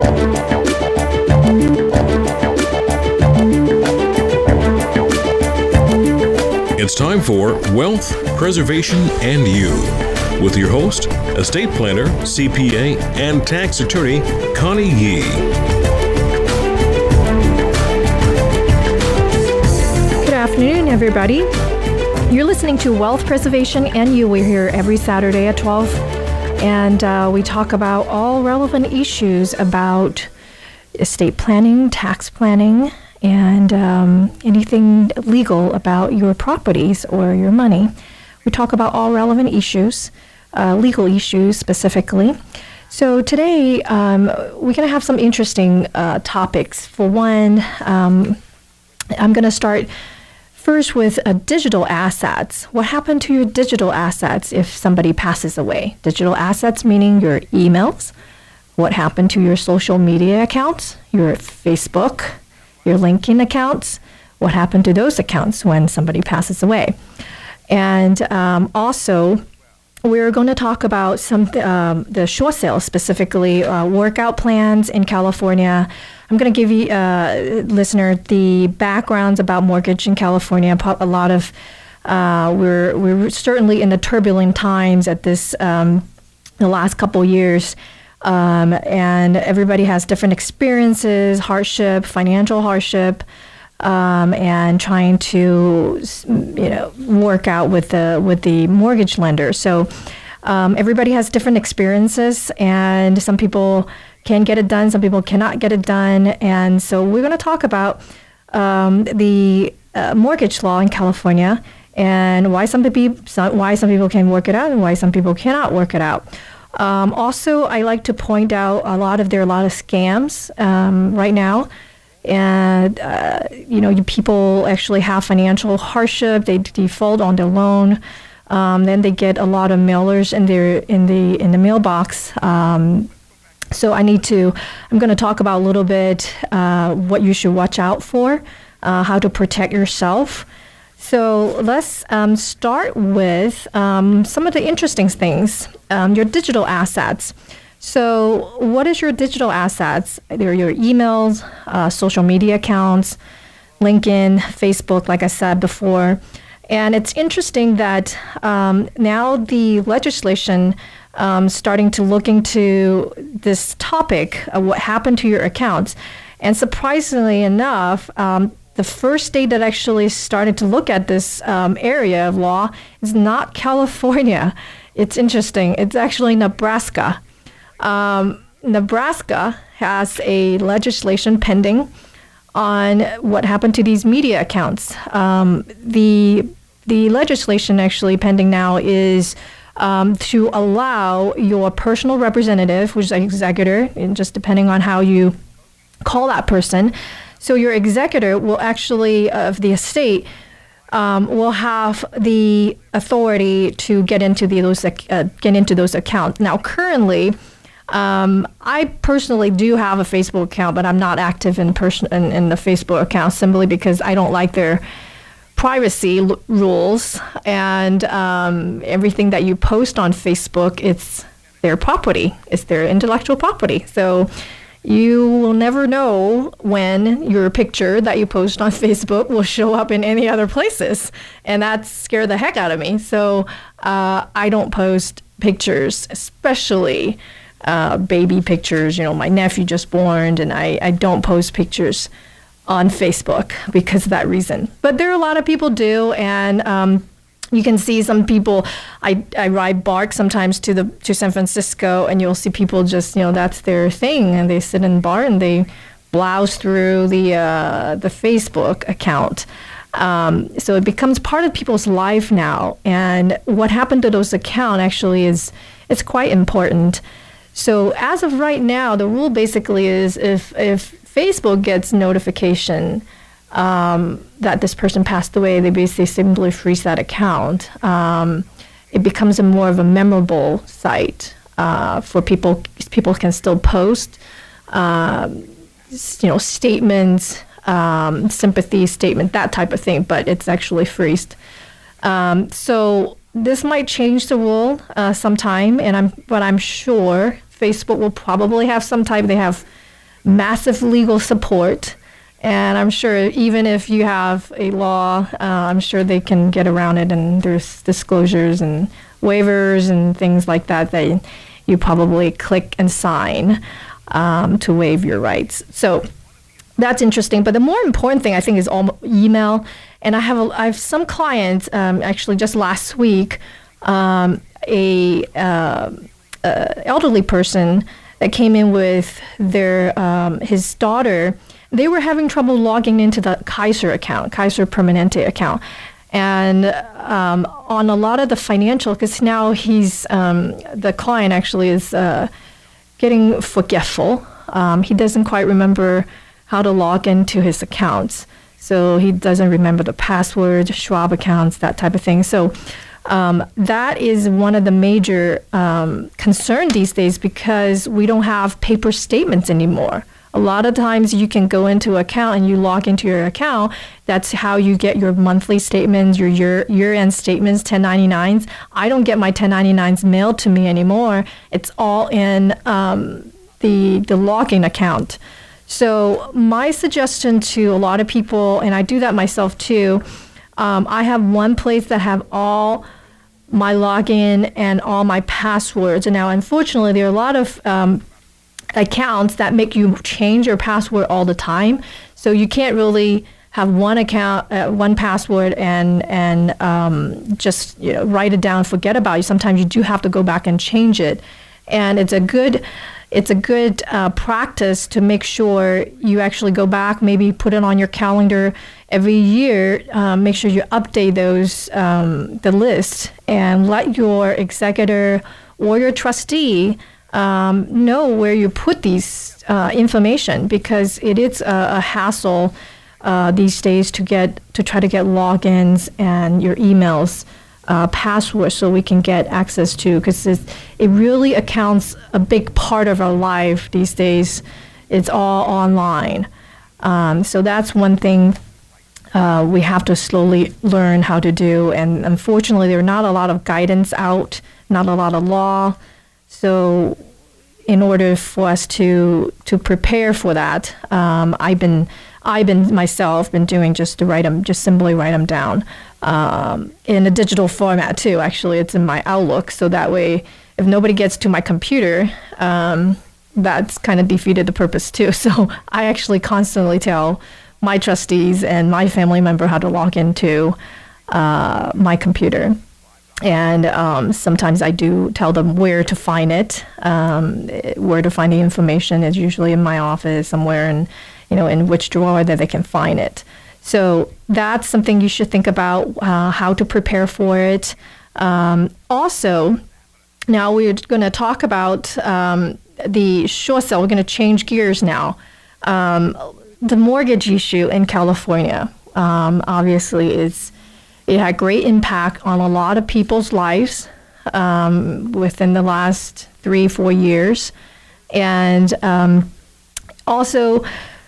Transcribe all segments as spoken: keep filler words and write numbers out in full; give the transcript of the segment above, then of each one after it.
It's time for Wealth, Preservation, and You with your host, estate planner, C P A, and tax attorney, Connie Yee. Good afternoon, everybody. You're listening to Wealth, Preservation, and You. We're here every Saturday at twelve, and uh, we talk about all relevant issues about estate planning, tax planning, and um, anything legal about your properties or your money. We talk about all relevant issues, uh, legal issues specifically. So today, um, we're going to have some interesting uh, topics. For one, um, I'm going to start first with uh, digital assets. What happened to your digital assets if somebody passes away? Digital assets meaning your emails. What happened to your social media accounts, your Facebook, your LinkedIn accounts? What happened to those accounts when somebody passes away? And um, also, we're going to talk about some um, the short sales, specifically uh, workout plans in California. I'm going to give you, uh, listener, the backgrounds about mortgage in California. A lot of uh, we're we're certainly in the turbulent times at this um, the last couple years. Um, and everybody has different experiences, hardship, financial hardship, um, and trying to, you know, work out with the with the mortgage lender. So um, everybody has different experiences, and some people can get it done, some people cannot get it done. And so we're going to talk about um, the uh, mortgage law in California and why some people why some people can work it out and why some people cannot work it out. Um, also, I like to point out a lot of there are a lot of scams um, right now, and uh, you know, people actually have financial hardship. They default on their loan, um, then they get a lot of mailers in their in the in the mailbox. Um, so I need to. I'm going to talk about a little bit uh, what you should watch out for, uh, how to protect yourself. So let's um, start with um, some of the interesting things, um, your digital assets. So what is your digital assets? They're your emails, uh, social media accounts, LinkedIn, Facebook, like I said before. And it's interesting that um, now the legislation um, starting to look into this topic of what happened to your accounts. And surprisingly enough, um, the first state that actually started to look at this um, area of law is not California. It's interesting. It's actually Nebraska. Um, Nebraska has a legislation pending on what happened to these media accounts. Um, the the legislation actually pending now is um, to allow your personal representative, which is an executor, and just depending on how you call that person. So your executor will actually, of the estate, um, will have the authority to get into the, those uh, get into those accounts. Now, currently, um, I personally do have a Facebook account, but I'm not active in person in, in the Facebook account simply because I don't like their privacy l- rules and um, everything that you post on Facebook. It's their property. It's their intellectual property. So you will never know when your picture that you post on Facebook will show up in any other places. And that scared the heck out of me. So uh, I don't post pictures, especially uh, baby pictures. You know, my nephew just born, and I, I don't post pictures on Facebook because of that reason. But there are a lot of people do, and um, you can see some people. I, I ride BART sometimes to the to San Francisco, and you'll see people just, you know, that's their thing, and they sit in BART and they browse through the uh, the Facebook account. Um, so it becomes part of people's life now, and what happened to those accounts actually is it's quite important. So as of right now, the rule basically is if if Facebook gets notification um, that this person passed away, they basically simply freeze that account. Um, it becomes a more of a memorable site uh, for people. People can still post, um, you know, statements, um, sympathy statement, that type of thing, but it's actually freezed. Um, so this might change the rule uh, sometime, and I'm, but I'm sure Facebook will probably have some type. They have massive legal support. And I'm sure even if you have a law, uh, I'm sure they can get around it, and there's disclosures and waivers and things like that that you probably click and sign um, to waive your rights. So that's interesting. But the more important thing, I think, is all email. And I have a, I have some clients, um, actually just last week, um, a, uh, a elderly person that came in with their um, his daughter. They were having trouble logging into the Kaiser account, Kaiser Permanente account. And um, on a lot of the financial, because now he's, um, the client actually is uh, getting forgetful. Um, he doesn't quite remember how to log into his accounts. So he doesn't remember the password, Schwab accounts, that type of thing. So um, that is one of the major um, concern these days, because we don't have paper statements anymore. A lot of times you can go into an account and you log into your account. That's how you get your monthly statements, your year, year-end statements, ten ninety-nines. I don't get my ten ninety-nines mailed to me anymore. It's all in um, the, the login account. So my suggestion to a lot of people, and I do that myself too, um, I have one place that have all my login and all my passwords. And now, unfortunately, there are a lot of um, accounts that make you change your password all the time. So you can't really have one account, uh, one password, and and um, just you know write it down, forget about it. Sometimes you do have to go back and change it, and it's a good it's a good uh, practice to make sure you actually go back, maybe put it on your calendar every year. Uh, make sure you update those um, the list, and let your executor or your trustee Um, know where you put these uh, information, because it is a, a hassle uh, these days to get to try to get logins and your emails, uh, passwords, so we can get access to, because it really accounts a big part of our life these days. It's all online. Um, so that's one thing uh, we have to slowly learn how to do. And unfortunately, there are not a lot of guidance out, not a lot of law. So in order for us to to prepare for that, um, I've been I've been myself been doing just to write them, just simply write them down um, in a digital format too. Actually, it's in my Outlook, so that way, if nobody gets to my computer, um, that's kind of defeated the purpose too. So I actually constantly tell my trustees and my family member how to log into uh, my computer. And um, sometimes I do tell them where to find it, um, where to find the information. It's usually in my office somewhere, and you know, in which drawer that they can find it. So that's something you should think about, uh, how to prepare for it. Um, also, now we're going to talk about um, the short sale. We're going to change gears now. Um, the mortgage issue in California, um, obviously, is it had great impact on a lot of people's lives um, within the last three, four years. And um, also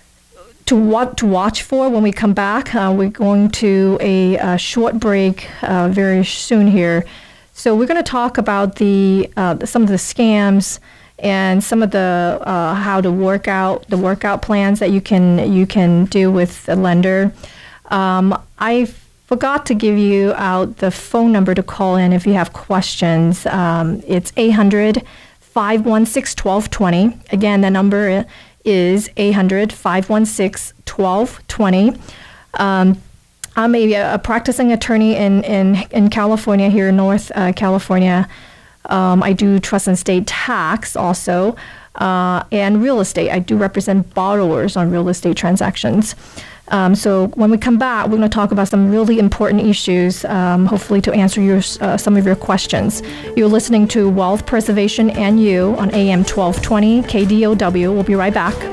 to what to watch for when we come back, uh, we're going to a, a short break uh, very soon here. So we're going to talk about the uh, some of the scams and some of the uh, how to work out the workout plans that you can you can do with a lender. Um, I forgot to give you out the phone number to call in if you have questions. Um, it's eight hundred, five one six, one two two zero. Again, the number is eight hundred, five one six, one two two zero. Um, I'm a, a practicing attorney in, in, in California, here in North uh, California. Um, I do trust and estate tax also, uh, and real estate. I do represent borrowers on real estate transactions. Um, so when we come back, we're going to talk about some really important issues, um, hopefully to answer your uh, some of your questions. You're listening to Wealth Preservation and You on A M twelve twenty K D O W. We'll be right back.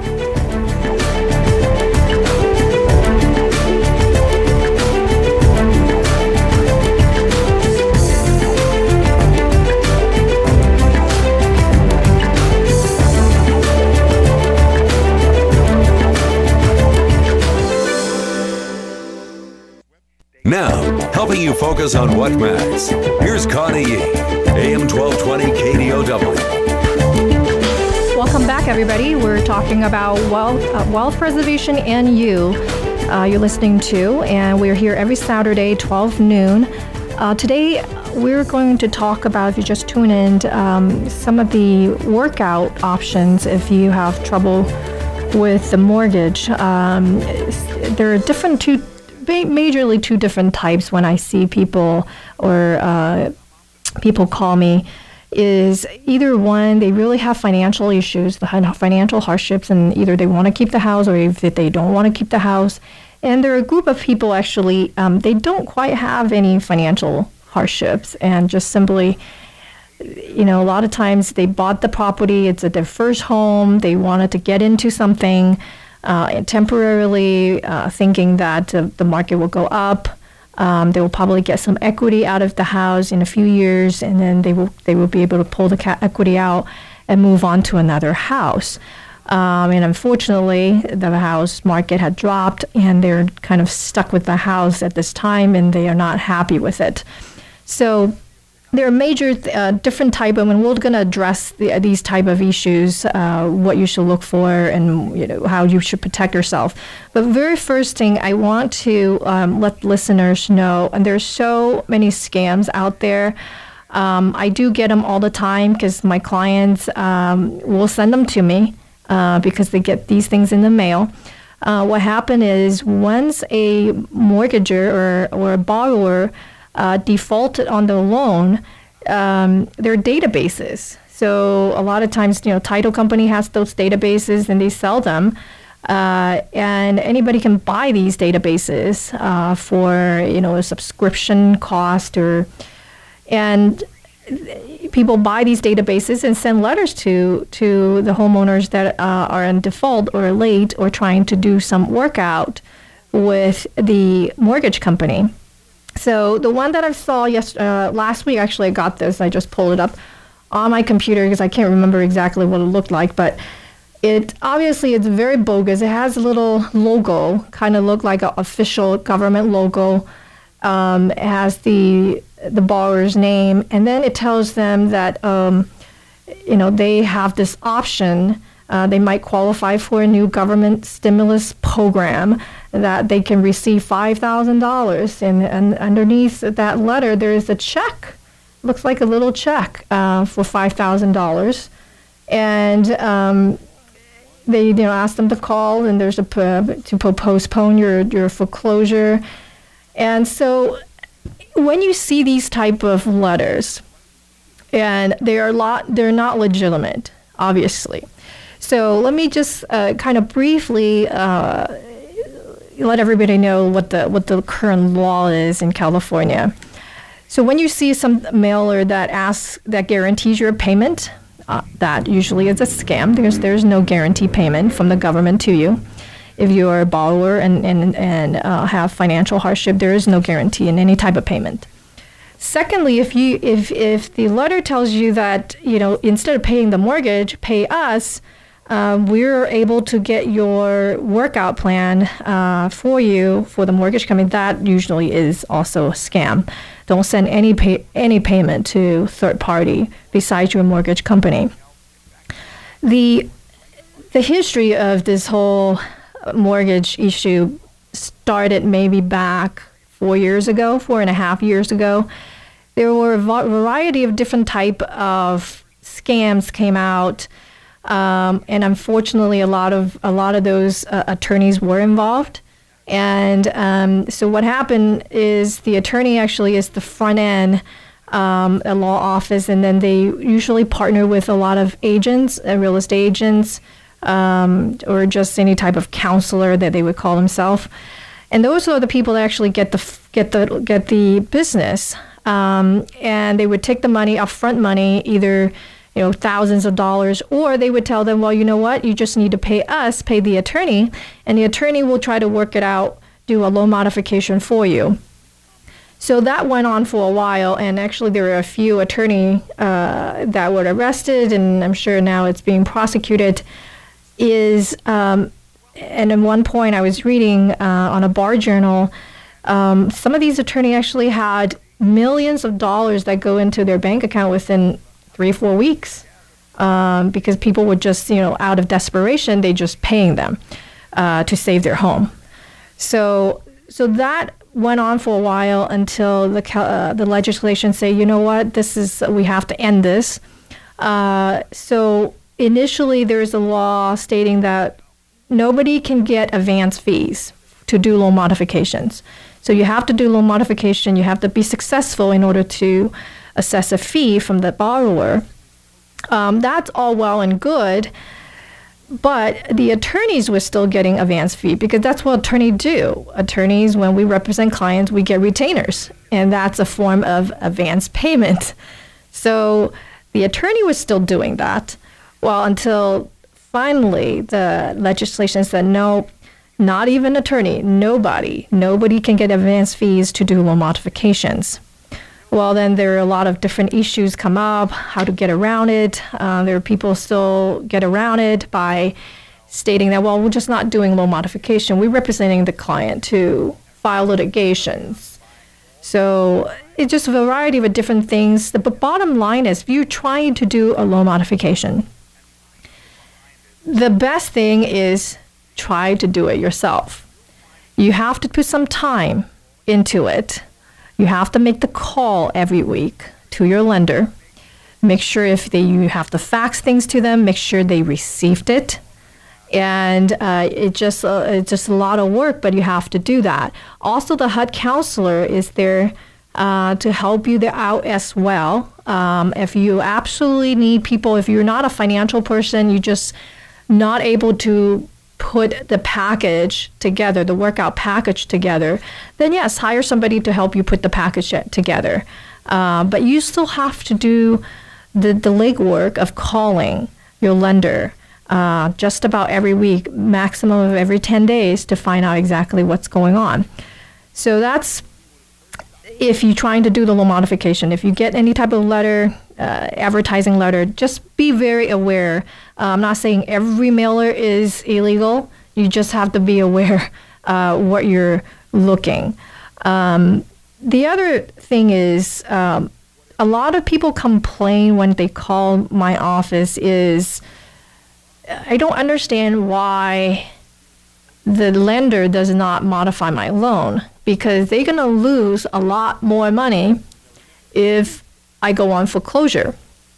Now, helping you focus on what matters, here's Connie Yee, A M twelve twenty K D O W. Welcome back, everybody. We're talking about wealth, uh, wealth preservation and you. Uh, you're listening to, and we're here every Saturday, twelve noon. Uh, today, we're going to talk about, if you just tune in, um, some of the workout options if you have trouble with the mortgage. Um, there are different two, majorly two different types when I see people or uh, people call me. Is either one, they really have financial issues, the financial hardships, and either they want to keep the house or if they don't want to keep the house. And there are a group of people actually, um, they don't quite have any financial hardships and just simply, you know, a lot of times they bought the property, it's their first home, they wanted to get into something uh, temporarily, uh, thinking that uh, the market will go up. Um, they will probably get some equity out of the house in a few years, and then they will they will be able to pull the ca- equity out and move on to another house. Um, and unfortunately, the house market had dropped, and they're kind of stuck with the house at this time, and they are not happy with it. So there are major uh, different type of, and we're going to address the, these type of issues, uh, what you should look for, and you know how you should protect yourself. But very first thing, I want to um, let listeners know, and there's so many scams out there. Um, I do get them all the time because my clients um, will send them to me uh, because they get these things in the mail. Uh, what happened is once a mortgager or, or a borrower Uh, defaulted on the loan, um, their databases. So a lot of times, you know, title company has those databases and they sell them, uh, and anybody can buy these databases uh, for you know a subscription cost, or and people buy these databases and send letters to to the homeowners that uh, are in default or late or trying to do some workout with the mortgage company. So the one that I saw yes, uh, last week, actually I got this, I just pulled it up on my computer because I can't remember exactly what it looked like, but it obviously it's very bogus. It has a little logo, kind of look like an official government logo. Um, it has the the borrower's name, and then it tells them that um, you know they have this option. Uh, they might qualify for a new government stimulus program that they can receive five thousand dollars. And, and underneath that letter, there is a check. Looks like a little check uh, for five thousand dollars. And um, they you know ask them to call, and there's a p- to postpone your, your foreclosure. And so when you see these type of letters, and they are lot, they're not legitimate, obviously. So let me just uh, kind of briefly uh, let everybody know what the what the current law is in California. So when you see some mailer that asks that guarantees your payment, uh, that usually is a scam. There's there's no guarantee payment from the government to you. If you are a borrower and and and uh, have financial hardship, there is no guarantee in any type of payment. Secondly, if you if if the letter tells you that you know instead of paying the mortgage, pay us. Uh, we're able to get your workout plan uh, for you for the mortgage company. That usually is also a scam. Don't send any pay, any payment to third party besides your mortgage company. The the history of this whole mortgage issue started maybe back four years ago, four and a half years ago. There were a variety of different type of scams came out. Um, and unfortunately, a lot of a lot of those uh, attorneys were involved, and um, so what happened is the attorney actually is the front end, um, a law office, and then they usually partner with a lot of agents, uh, real estate agents, um, or just any type of counselor that they would call themselves, and those are the people that actually get the get the get the business, um, and they would take the money, upfront money, either. You know, thousands of dollars, or they would tell them, well, you know what, you just need to pay us, pay the attorney, and the attorney will try to work it out, do a loan modification for you. So that went on for a while, and actually there were a few attorneys uh, that were arrested, and I'm sure now it's being prosecuted, is, um, and at one point I was reading uh, on a bar journal, um, some of these attorneys actually had millions of dollars that go into their bank account within three, four weeks. um, because people would just, you know, out of desperation, they just paying them uh, to save their home. So, so that went on for a while until the uh, the legislation say, you know what, this is we have to end this. Uh, so initially, there's a law stating that nobody can get advance fees to do loan modifications. So you have to do loan modification. You have to be successful in order to assess a fee from the borrower. Um, that's all well and good. But the attorneys were still getting advance fee because that's what attorneys do. Attorneys, when we represent clients, we get retainers, and that's a form of advance payment. So the attorney was still doing that, well, until finally the legislation said, no, not even attorney, nobody, nobody can get advance fees to do loan modifications. Well, then there are a lot of different issues come up, how to get around it. Uh, there are people still get around it by stating that, well, we're just not doing loan modification. We're representing the client to file litigations. So it's just a variety of different things. The bottom line is if you're trying to do a loan modification, the best thing is try to do it yourself. You have to put some time into it. You have to make the call every week to your lender. Make sure if they, you have to fax things to them, make sure they received it. And uh, it just uh, it's just a lot of work, but you have to do that. Also, the H U D counselor is there uh, to help you out as well. Um, if you absolutely need people, if you're not a financial person, you're just not able to put the package together, the workout package together, then yes, hire somebody to help you put the package together. Uh, but you still have to do the, the legwork of calling your lender uh, just about every week, maximum of every ten days to find out exactly what's going on. So that's if you're trying to do the loan modification. If you get any type of letter, uh, advertising letter, just be very aware. Uh, I'm not saying every mailer is illegal. You just have to be aware uh, what you're looking. Um, the other thing is um, a lot of people complain when they call my office is I don't understand why the lender does not modify my loan, because they're going to lose a lot more money if I go on foreclosure.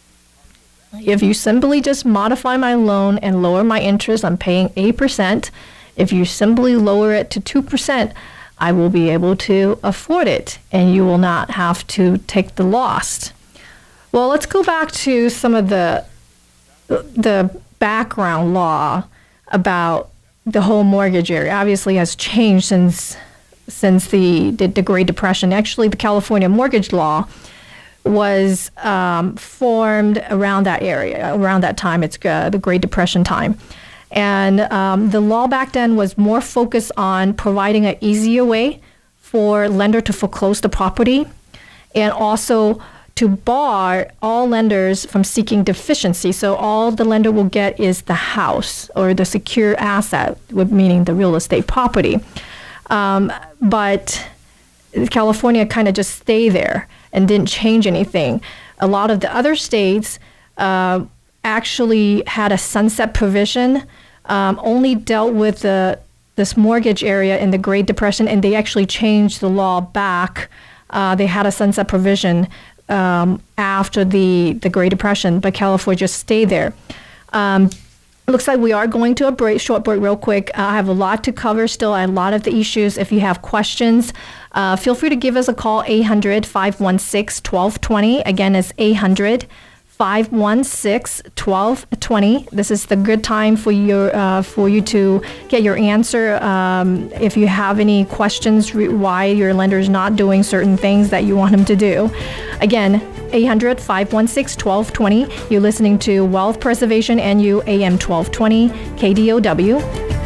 If you simply just modify my loan and lower my interest, I'm paying eight percent. If you simply lower it to two percent, I will be able to afford it, and you will not have to take the loss. Well, let's go back to some of the the background law about the whole mortgage area. Obviously has changed since since the, the, the Great Depression. Actually, the California mortgage law was um, formed around that area, around that time. It's uh, the Great Depression time. And um, the law back then was more focused on providing an easier way for lender to foreclose the property, and also to bar all lenders from seeking deficiency. So all the lender will get is the house or the secure asset, meaning the real estate property. Um, but California kind of just stayed there and didn't change anything. A lot of the other states uh, actually had a sunset provision, um, only dealt with the this mortgage area in the Great Depression, and they actually changed the law back. Uh, they had a sunset provision um, after the, the Great Depression, but California just stayed there. Um, looks like we are going to a break, short break real quick. Uh, I have a lot to cover still, a lot of the issues. If you have questions, uh, feel free to give us a call, eight hundred, five one six, one two two zero. Again, it's eight hundred, five one six, one two two zero. This is the good time for your uh, for you to get your answer. Um, if you have any questions re- why your lender is not doing certain things that you want them to do. Again, eight hundred, five one six, one two two zero. You're listening to Wealth Preservation N U A M twelve twenty K D O W.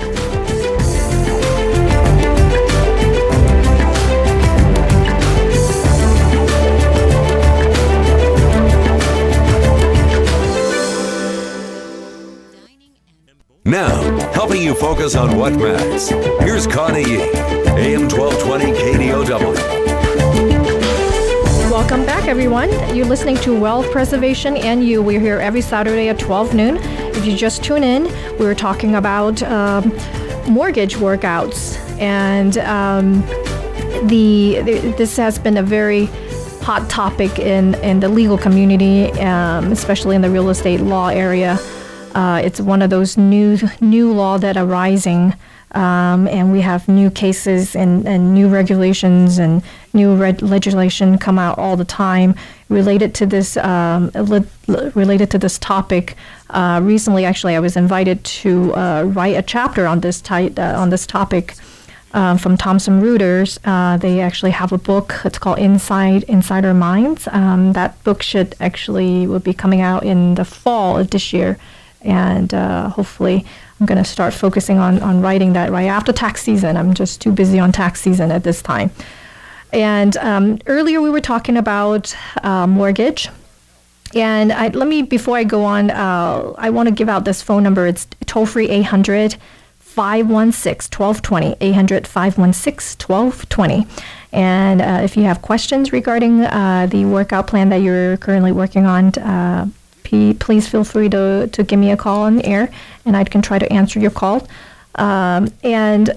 Now, helping you focus on what matters. Here's Connie Yee, A M twelve twenty K D O W. Welcome back, everyone. You're listening to Wealth Preservation and You. We're here every Saturday at twelve noon. If you just tune in, we were talking about um, mortgage workouts. And um, the, the this has been a very hot topic in, in the legal community, um, especially in the real estate law area. Uh, it's one of those new new law that are rising. Um, and we have new cases and, and new regulations and new reg- legislation come out all the time related to this um, li- related to this topic. Uh, recently, actually, I was invited to uh, write a chapter on this ty- uh, on this topic uh, from Thomson Reuters. Uh, they actually have a book. It's called Inside Insider Minds. Um, that book should actually will be coming out in the fall of this year, and uh, hopefully. I'm going to start focusing on, on writing that right after tax season. I'm just too busy on tax season at this time. And um, earlier we were talking about uh, mortgage. And I, let me, before I go on, uh, I want to give out this phone number. It's toll-free eight hundred, five one six, one two two zero, eight hundred, five one six, one two two zero. And uh, if you have questions regarding uh, the workout plan that you're currently working on, uh, please feel free to, to give me a call on the air, and I can try to answer your call. Um, and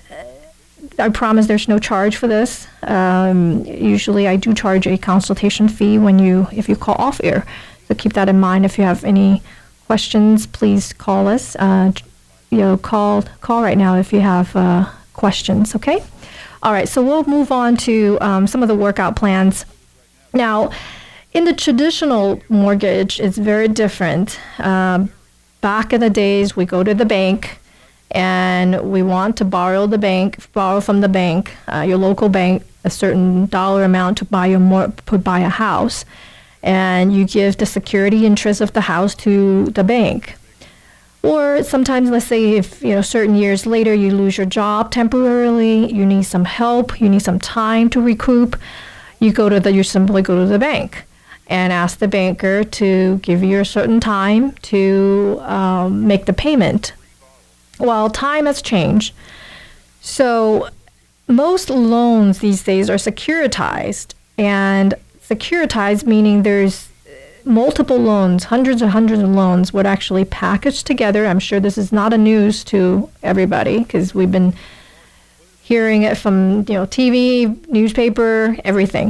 I promise there's no charge for this. Um, usually I do charge a consultation fee when you if you call off air. So keep that in mind. If you have any questions, please call us. Uh, you know, call call right now if you have uh, questions, okay? All right, so we'll move on to um, some of the workout plans. Now, in the traditional mortgage, it's very different. Um, back in the days, we go to the bank and we want to borrow the bank, borrow from the bank, uh, your local bank, a certain dollar amount to buy your mor- to buy a house, and you give the security interest of the house to the bank. Or sometimes, let's say, if you know, certain years later, you lose your job temporarily, you need some help, you need some time to recoup, you go to the, you simply go to the bank and ask the banker to give you a certain time to um, make the payment. Well, time has changed. So most loans these days are securitized. And securitized meaning there's multiple loans, hundreds and hundreds of loans would actually package together. I'm sure this is not a news to everybody because we've been hearing it from you know T V, newspaper, everything.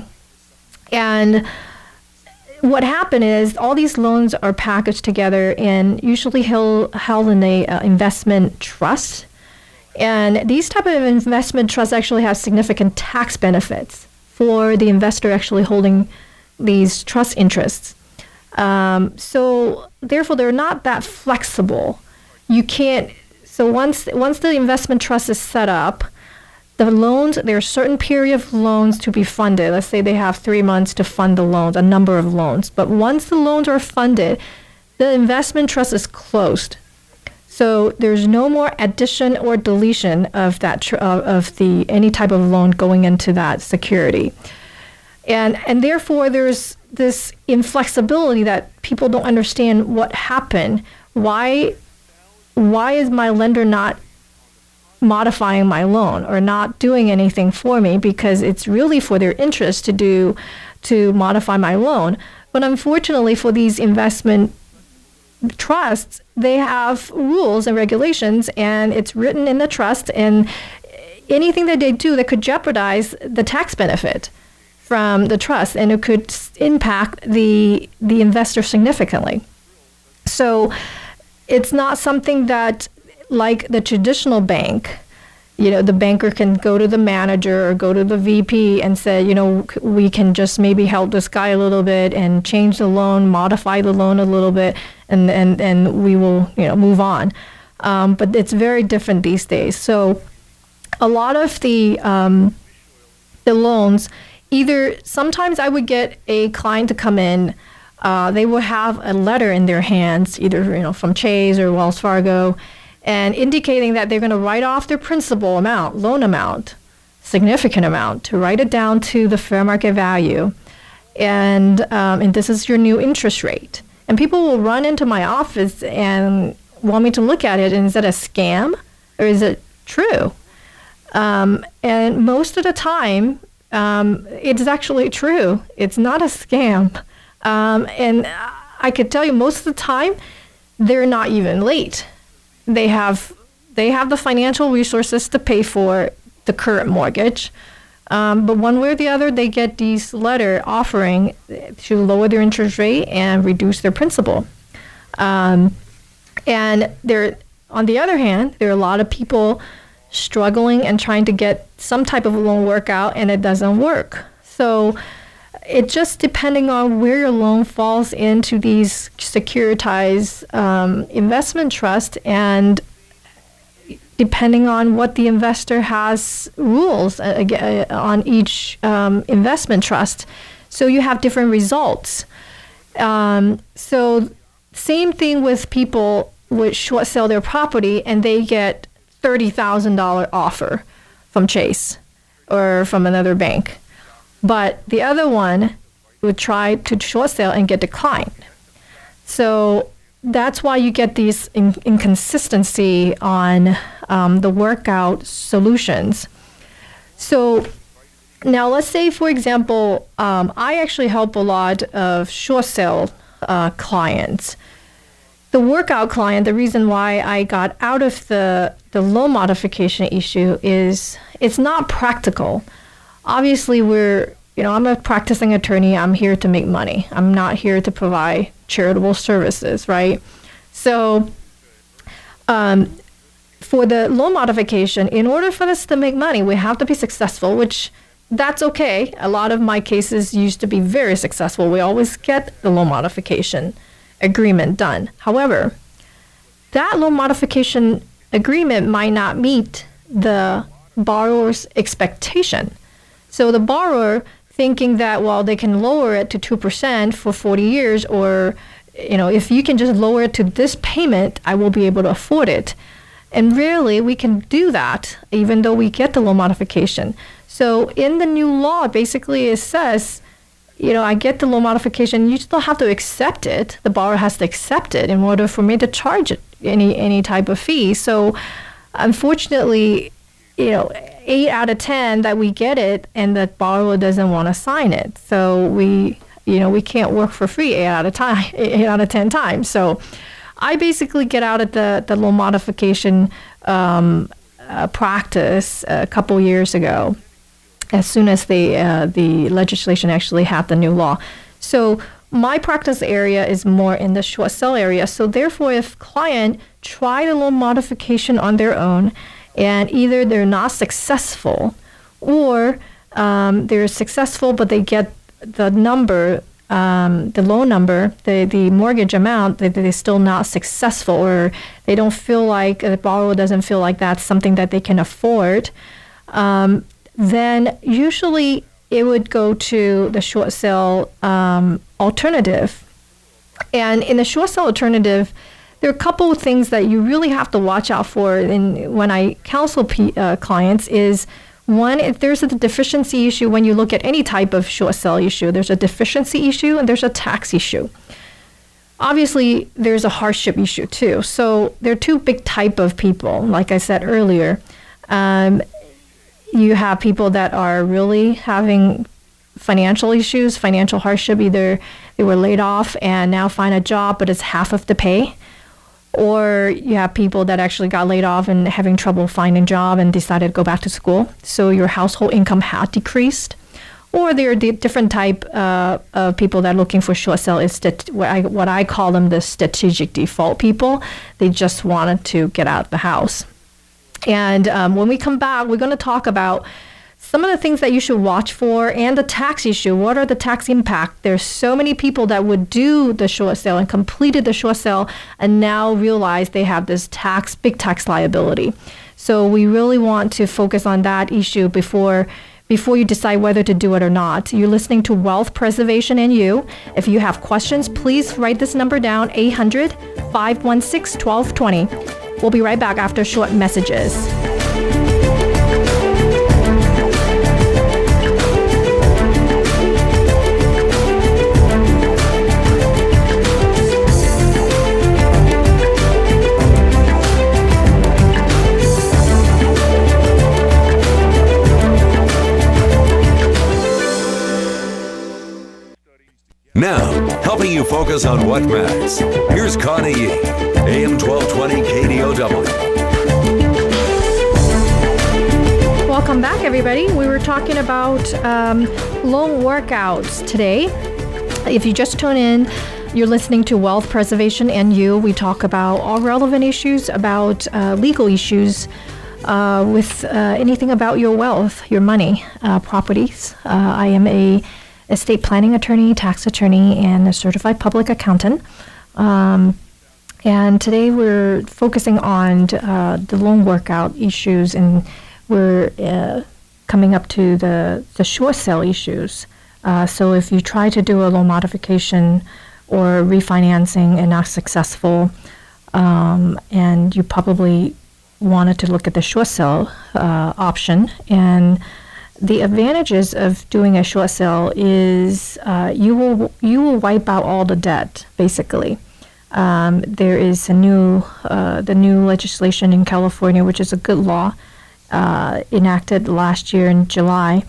And what happened is all these loans are packaged together and usually held, held in a uh, investment trust. And these type of investment trusts actually have significant tax benefits for the investor actually holding these trust interests. Um, so therefore, they're not that flexible. You can't. So once once the investment trust is set up, the loans, there are certain period of loans to be funded. Let's say they have three months to fund the loans, a number of loans. But once the loans are funded, the investment trust is closed. So there's no more addition or deletion of that tr- uh, of the any type of loan going into that security. And and therefore there's this inflexibility that people don't understand what happened. Why why is my lender not modifying my loan or not doing anything for me, because it's really for their interest to do to modify my loan. But unfortunately for these investment trusts, they have rules and regulations, and it's written in the trust, and anything that they do that could jeopardize the tax benefit from the trust, and it could impact the the investor significantly. So it's not something that, like the traditional bank, you know, the banker can go to the manager or go to the V P and say, you know, we can just maybe help this guy a little bit and change the loan, modify the loan a little bit, and and, and we will, you know, move on. Um, but it's very different these days. So a lot of the um, the loans, either sometimes I would get a client to come in. Uh, they will have a letter in their hands, either you know from Chase or Wells Fargo, and indicating that they're going to write off their principal amount, loan amount, significant amount, to write it down to the fair market value, and um, and this is your new interest rate. And people will run into my office and want me to look at it, and is it a scam or is it true? Um, and most of the time, um, it's actually true. It's not a scam. Um, and I could tell you most of the time, they're not even late. They have they have the financial resources to pay for the current mortgage. Um, but one way or the other, they get these letter offering to lower their interest rate and reduce their principal. Um, and there, on the other hand, there are a lot of people struggling and trying to get some type of loan workout, and it doesn't work. So it just depending on where your loan falls into these securitized um, investment trust, and depending on what the investor has rules uh, on each um, investment trust. So you have different results. Um, so same thing with people would short sell their property and they get thirty thousand dollars offer from Chase or from another bank. But the other one would try to short sell and get declined. So that's why you get these in- inconsistency on um, the workout solutions. So now let's say, for example, um, I actually help a lot of short sale uh, clients. The workout client, the reason why I got out of the, the loan modification issue is it's not practical. Obviously, we're, you know, I'm a practicing attorney. I'm here to make money. I'm not here to provide charitable services, right? So um, for the loan modification, in order for us to make money, we have to be successful, which that's okay. A lot of my cases used to be very successful. We always get the loan modification agreement done. However, that loan modification agreement might not meet the borrower's expectation. So the borrower thinking that, well, they can lower it to two percent for forty years, or, you know, if you can just lower it to this payment, I will be able to afford it. And really, we can do that even though we get the loan modification. So in the new law, basically it says, you know, I get the loan modification, you still have to accept it. The borrower has to accept it in order for me to charge it any any type of fee. So unfortunately, you know, eight out of ten that we get it and the borrower doesn't want to sign it. So we, you know, we can't work for free eight out of time, eight out of ten times. So I basically get out of the, the loan modification um, uh, practice a couple years ago, as soon as the uh, the legislation actually had the new law. So my practice area is more in the short sell area. So therefore, if client try the loan modification on their own, and either they're not successful, or um, they're successful but they get the number, um, the loan number, the, the mortgage amount, that they're still not successful, or they don't feel like, the borrower doesn't feel like that's something that they can afford, um, then usually it would go to the short sale um, alternative. And in the short sale alternative, there are a couple of things that you really have to watch out for in, when I counsel P, uh, clients is, one, if there's a deficiency issue, when you look at any type of short sale issue, there's a deficiency issue and there's a tax issue. Obviously, there's a hardship issue too. So there are two big type of people, like I said earlier. Um, you have people that are really having financial issues, financial hardship, either they were laid off and now find a job, but it's half of the pay. Or you have people that actually got laid off and having trouble finding a job and decided to go back to school. So your household income had decreased. Or there are the different type uh, of people that are looking for short sale. Is stat- what, I, what I call them the strategic default people. They just wanted to get out of the house. And um, when we come back, we're going to talk about some of the things that you should watch for, and the tax issue. What are the tax impact? There's so many people that would do the short sale and completed the short sale and now realize they have this tax, big tax liability. So we really want to focus on that issue before before you decide whether to do it or not. You're listening to Wealth Preservation and You. If you have questions, please write this number down, eight hundred, five one six, one two two zero. We'll be right back after short messages. Now, helping you focus on what matters, here's Connie Yee, A M twelve twenty K D O W. Welcome back, everybody. We were talking about um, loan workouts today. If you just tune in, you're listening to Wealth Preservation and You. We talk about all relevant issues, about uh, legal issues, uh, with uh, anything about your wealth, your money, uh, properties. Uh, I am a estate planning attorney, tax attorney, and a certified public accountant. Um, and today we're focusing on uh, the loan workout issues, and we're uh, coming up to the, the short sale issues. Uh, so if you try to do a loan modification or refinancing and not successful, um, and you probably wanted to look at the short sale uh, option. And the advantages of doing a short sale is uh, you will you will wipe out all the debt, basically. Um, there is a new uh, the new legislation in California, which is a good law, uh, enacted last year in July.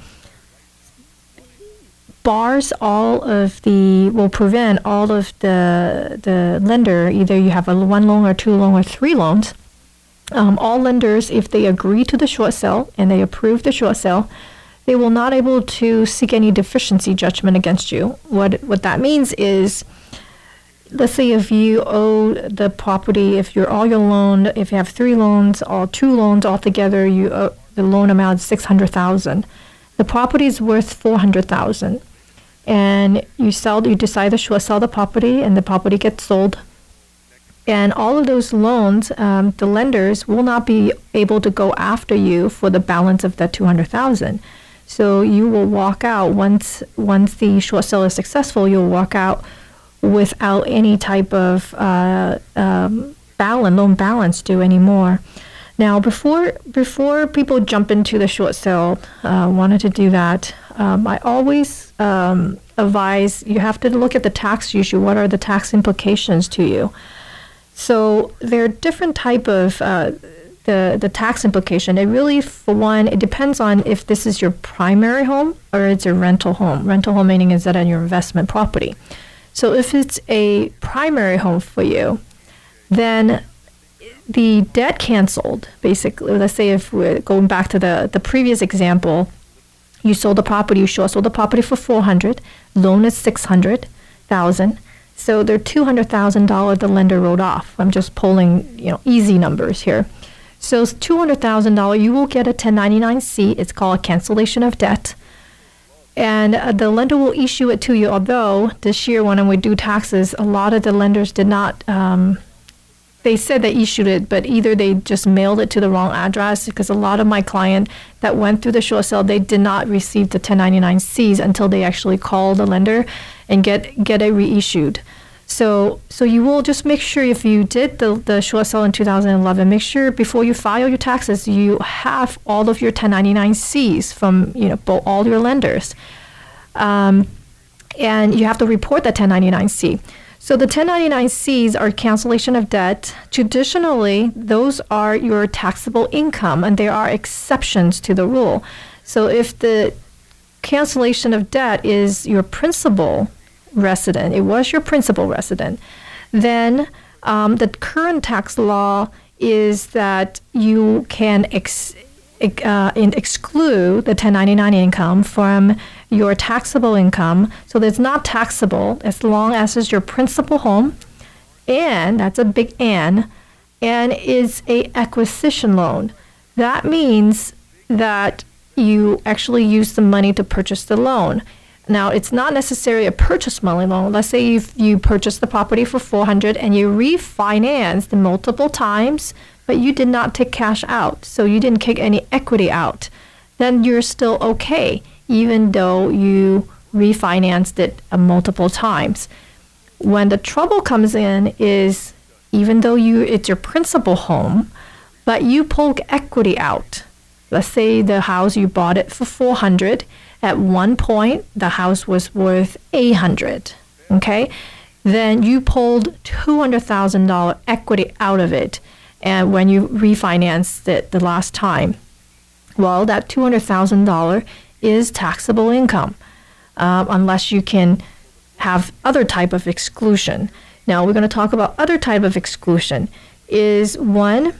Bars all of the will prevent all of the the lender, either you have a one loan or two loan or three loans. Um, all lenders, if they agree to the short sale and they approve the short sale, they will not able to seek any deficiency judgment against you. What what that means is, let's say if you owe the property, if you're all your loan, if you have three loans or two loans altogether, you owe, the loan amount is six hundred thousand. The property is worth four hundred thousand, and you sell, you decide to short sell the property, and the property gets sold. And all of those loans, um, the lenders will not be able to go after you for the balance of that two hundred thousand. So you will walk out once once the short sale is successful. You'll walk out without any type of uh, um, balance, loan balance due anymore. Now, before before people jump into the short sale, uh, wanted to do that, um, I always um, advise you have to look at the tax issue. What are the tax implications to you? So there are different type of uh, the the tax implication. It really, for one, it depends on if this is your primary home or it's a rental home. Rental home meaning is that on your investment property. So if it's a primary home for you, then the debt canceled, basically. Let's say if we're going back to the, the previous example, you sold the property, you short sold the property for four hundred, loan is six hundred thousand. So they're two hundred thousand dollars the lender wrote off. I'm just pulling, you know, easy numbers here. So it's two hundred thousand dollars, you will get a ten ninety-nine C. It's called a cancellation of debt. And uh, the lender will issue it to you, although this year when we do taxes, a lot of the lenders did not, um, they said they issued it, but either they just mailed it to the wrong address, because a lot of my client that went through the short sale, they did not receive the ten ninety-nine Cs until they actually call the lender and get get it reissued. So so you will just make sure, if you did the, the short sale in two thousand eleven, make sure before you file your taxes, you have all of your ten ninety-nine Cs from, you know, both, all your lenders. Um, and you have to report that ten ninety-nine C. So the ten ninety-nine Cs are cancellation of debt. Traditionally, those are your taxable income, and there are exceptions to the rule. So if the cancellation of debt is your principal resident, it was your principal resident, then um, the current tax law is that you can ex- uh, in exclude the ten ninety-nine income from your taxable income. So that's not taxable as long as it's your principal home, and that's a big and, and is a acquisition loan. That means that you actually use the money to purchase the loan. Now, it's not necessarily a purchase money loan. Let's say if you purchased the property for four hundred dollars and you refinanced multiple times, but you did not take cash out, so you didn't take any equity out, then you're still okay, even though you refinanced it uh, multiple times. When the trouble comes in is, even though you it's your principal home, but you pull equity out. Let's say the house, you bought it for four hundred dollars. At one point, the house was worth eight hundred dollars, okay? Then you pulled two hundred thousand dollars equity out of it, and when you refinanced it the last time, well, that two hundred thousand dollars is taxable income, um, unless you can have other type of exclusion. Now we're going to talk about other type of exclusion. Is one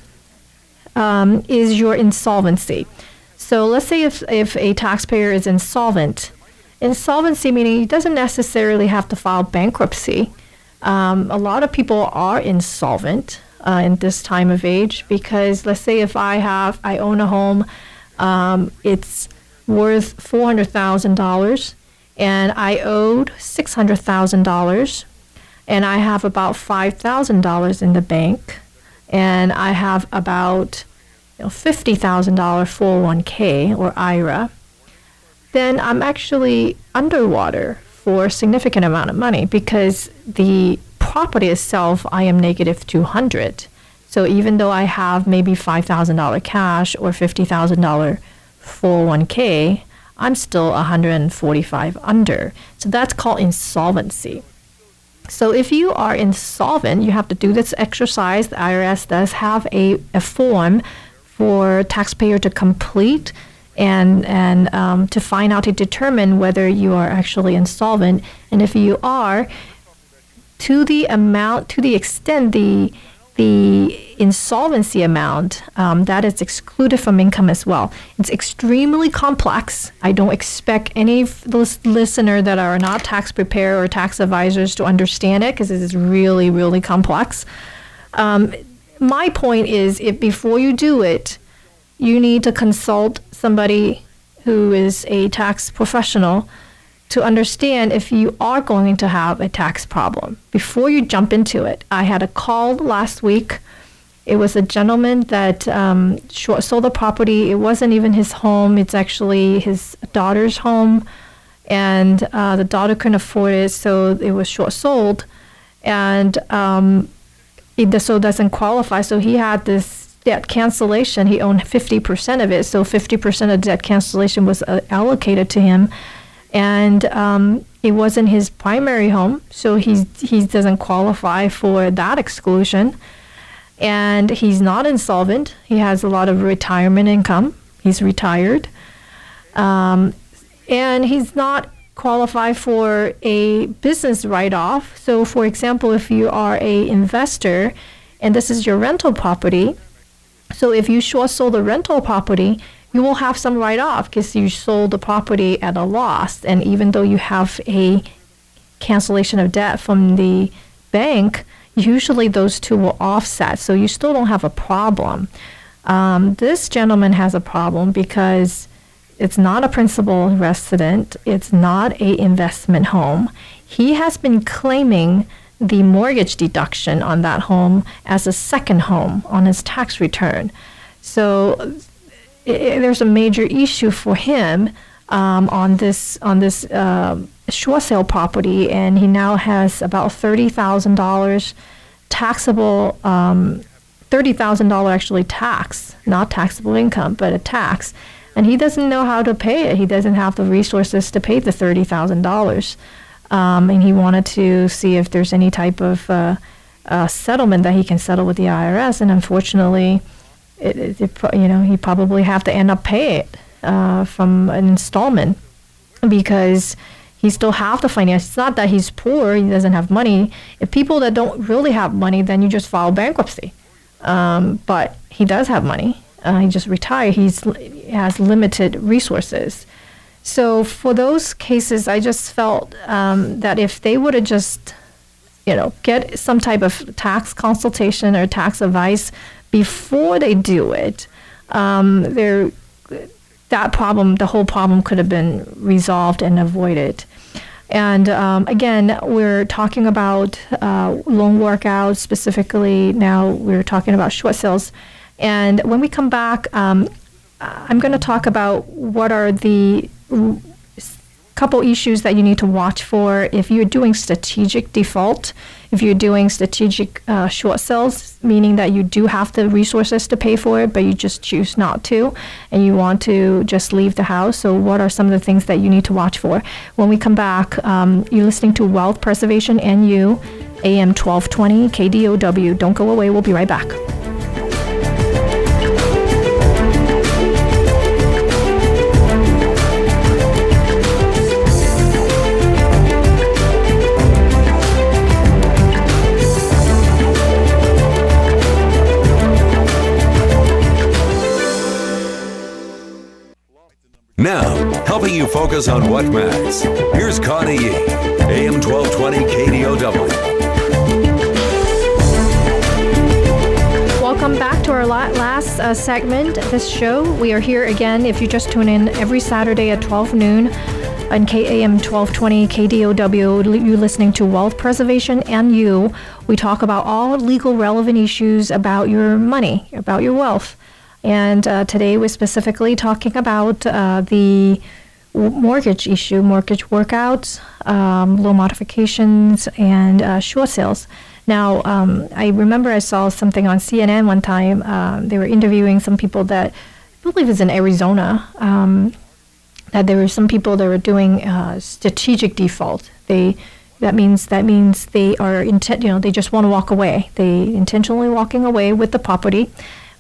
um, is your insolvency. So let's say if, if a taxpayer is insolvent, insolvency meaning he doesn't necessarily have to file bankruptcy. Um, a lot of people are insolvent uh, in this time of age because let's say if I have, I own a home, um, it's worth four hundred thousand dollars and I owed six hundred thousand dollars and I have about five thousand dollars in the bank and I have about you know, fifty thousand dollars four oh one k or I R A, then I'm actually underwater for a significant amount of money because the property itself, I am negative two hundred. So even though I have maybe five thousand dollars cash or fifty thousand dollars four oh one k, I'm still one hundred forty-five under. So that's called insolvency. So if you are insolvent, you have to do this exercise. The I R S does have a, a form for taxpayer to complete and and um, to find out to determine whether you are actually insolvent. And if you are, to the amount, to the extent the the insolvency amount, um, that is excluded from income as well. It's extremely complex. I don't expect any of those listeners that are not tax preparer or tax advisors to understand it because it is really, really complex. Um, my point is, if before you do it, you need to consult somebody who is a tax professional to understand if you are going to have a tax problem before you jump into it. I had a call last week. It was a gentleman that um, short sold the property. It wasn't even his home. It's actually his daughter's home. And uh, the daughter couldn't afford it, so it was short sold. And um, it so doesn't qualify. So he had this debt cancellation. He owned fifty percent of it. So fifty percent of debt cancellation was uh, allocated to him. And um, it wasn't his primary home, so he's, he doesn't qualify for that exclusion. And he's not insolvent. He has a lot of retirement income. He's retired. Um, and he's not qualified for a business write-off. So, for example, if you are a investor and this is your rental property, so if you short sold the rental property, you will have some write-off because you sold the property at a loss. And even though you have a cancellation of debt from the bank, usually those two will offset. So you still don't have a problem. Um, this gentleman has a problem because it's not a principal resident. It's not a investment home. He has been claiming the mortgage deduction on that home as a second home on his tax return. So it, there's a major issue for him um, on this on this uh, short sale property, and he now has about thirty thousand dollars taxable, um, thirty thousand dollars actually tax, not taxable income, but a tax. And he doesn't know how to pay it. He doesn't have the resources to pay the thirty thousand dollars. Um, and he wanted to see if there's any type of uh, uh, settlement that he can settle with the I R S. And unfortunately, it, it, it, you know, he probably have to end up paying it uh, from an installment because he still have the finance. It's not that he's poor, he doesn't have money. If people that don't really have money, then you just file bankruptcy. Um, but he does have money. Uh, he just retired. He's, he has limited resources. So for those cases, I just felt um, that if they would have just, you know, get some type of tax consultation or tax advice before they do it, um, there, that problem, the whole problem could have been resolved and avoided. And um, again, we're talking about uh, loan workouts specifically. Now we're talking about short sales. And when we come back, um, I'm going to talk about what are the couple issues that you need to watch for if you're doing strategic default, if you're doing strategic uh, short sales, meaning that you do have the resources to pay for it, but you just choose not to, and you want to just leave the house. So what are some of the things that you need to watch for? When we come back, um, you're listening to Wealth Preservation and You, A M twelve twenty K D O W. Don't go away. We'll be right back. Now, helping you focus on what matters. Here's Connie Yee, A M twelve twenty K D O W. Welcome back to our last uh, segment of this show. We are here again, if you just tune in, every Saturday at twelve noon on K A M twelve twenty K D O W. You're listening to Wealth Preservation and You. We talk about all legal relevant issues about your money, about your wealth. And uh, today we're specifically talking about uh, the mortgage issue, mortgage workouts, um, loan modifications, and uh, short sales. Now, um, I remember I saw something on C N N one time. Um, they were interviewing some people that, I believe it's in Arizona, um, that there were some people that were doing uh, strategic default. They that means that means they are intent, you know, they just want to walk away. They intentionally walking away with the property.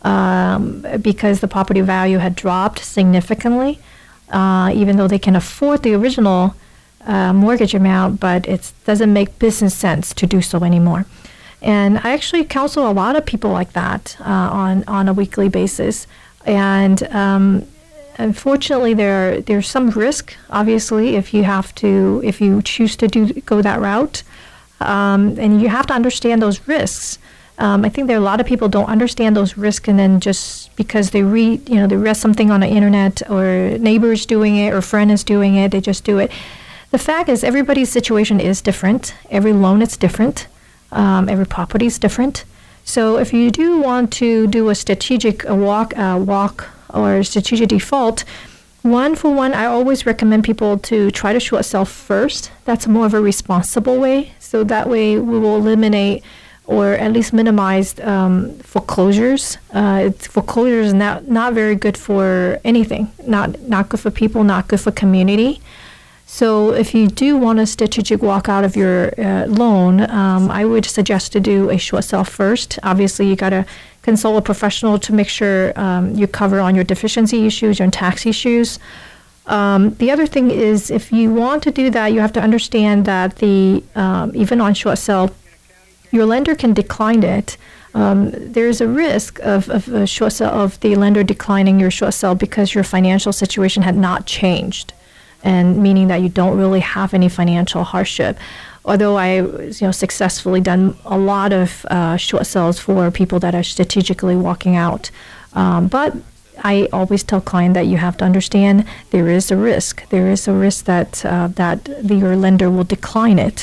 Um, because the property value had dropped significantly, uh, even though they can afford the original uh, mortgage amount, but it doesn't make business sense to do so anymore. And I actually counsel a lot of people like that uh, on, on a weekly basis. And um, unfortunately, there there's some risk, obviously, if you have to, if you choose to do go that route. Um, and you have to understand those risks. Um, I think there are a lot of people don't understand those risks, and then just because they read, you know, they read something on the internet, or neighbors doing it, or friend is doing it, they just do it. The fact is, everybody's situation is different. Every loan is different. Um, every property is different. So if you do want to do a strategic a walk, uh, walk or strategic default, one for one, I always recommend people to try to short sell first. That's more of a responsible way. So that way, we will eliminate or at least minimize um, foreclosures. Uh, it's, foreclosure is not, not very good for anything, not not good for people, not good for community. So if you do want a strategic walk out of your uh, loan, um, I would suggest to do a short sale first. Obviously, you got to consult a professional to make sure um, you cover on your deficiency issues, your tax issues. Um, the other thing is, if you want to do that, you have to understand that the um, even on short sale, your lender can decline it. Um, there's a risk of, of a short sale of the lender declining your short sale because your financial situation had not changed, and meaning that you don't really have any financial hardship. Although I, you know, successfully done a lot of uh, short sales for people that are strategically walking out, um, but I always tell client that you have to understand there is a risk. There is a risk that uh, that the, your lender will decline it,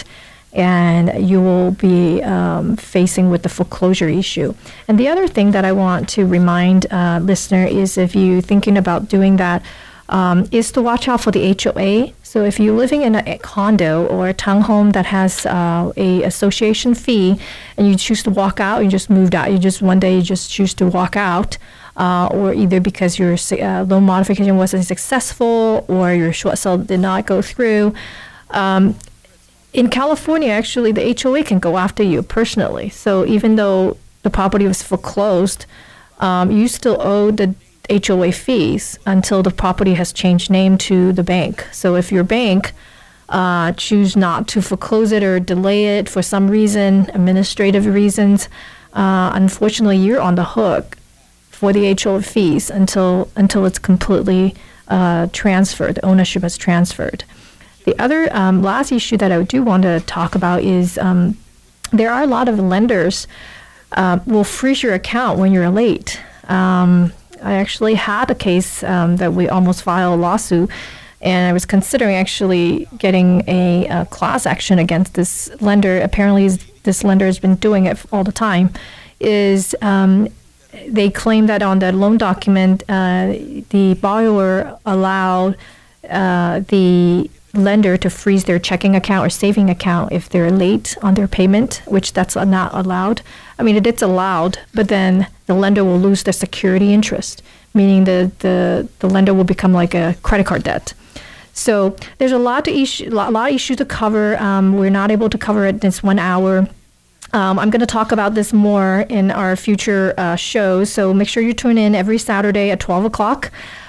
and you will be um, facing with the foreclosure issue. And the other thing that I want to remind uh, listener is, if you're thinking about doing that, um, is to watch out for the H O A. So if you're living in a condo or a townhome that has uh, a association fee, and you choose to walk out, you just moved out, you just one day you just choose to walk out, uh, or either because your uh, loan modification wasn't successful or your short sale did not go through. Um, In California, actually, the H O A can go after you personally. So even though the property was foreclosed, um, you still owe the H O A fees until the property has changed name to the bank. So if your bank uh, choose not to foreclose it or delay it for some reason, administrative reasons, uh, unfortunately, you're on the hook for the H O A fees until until it's completely uh, transferred, the ownership is transferred. The other um, last issue that I do want to talk about is um, there are a lot of lenders uh, will freeze your account when you're late. Um, I actually had a case um, that we almost filed a lawsuit, and I was considering actually getting a, a class action against this lender. Apparently, this lender has been doing it all the time. Is um, they claim that on the loan document, uh, the borrower allowed uh, the lender to freeze their checking account or saving account if they're late on their payment, which that's not allowed. I mean, it, it's allowed, but then the lender will lose their security interest, meaning the, the, the lender will become like a credit card debt. So there's a lot of issue, a lot of issues to cover. Um, we're not able to cover it in this one hour. Um, I'm going to talk about this more in our future uh, shows, so make sure you tune in every Saturday at twelve o'clock.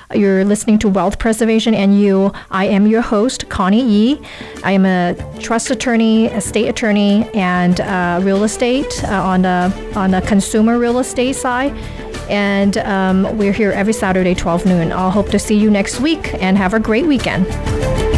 You're listening to Wealth Preservation and You. I am your host, Connie Yee. I am a trust attorney, estate attorney, and uh, real estate uh, on the on the consumer real estate side. And um, we're here every Saturday, twelve noon. I'll hope to see you next week, and have a great weekend.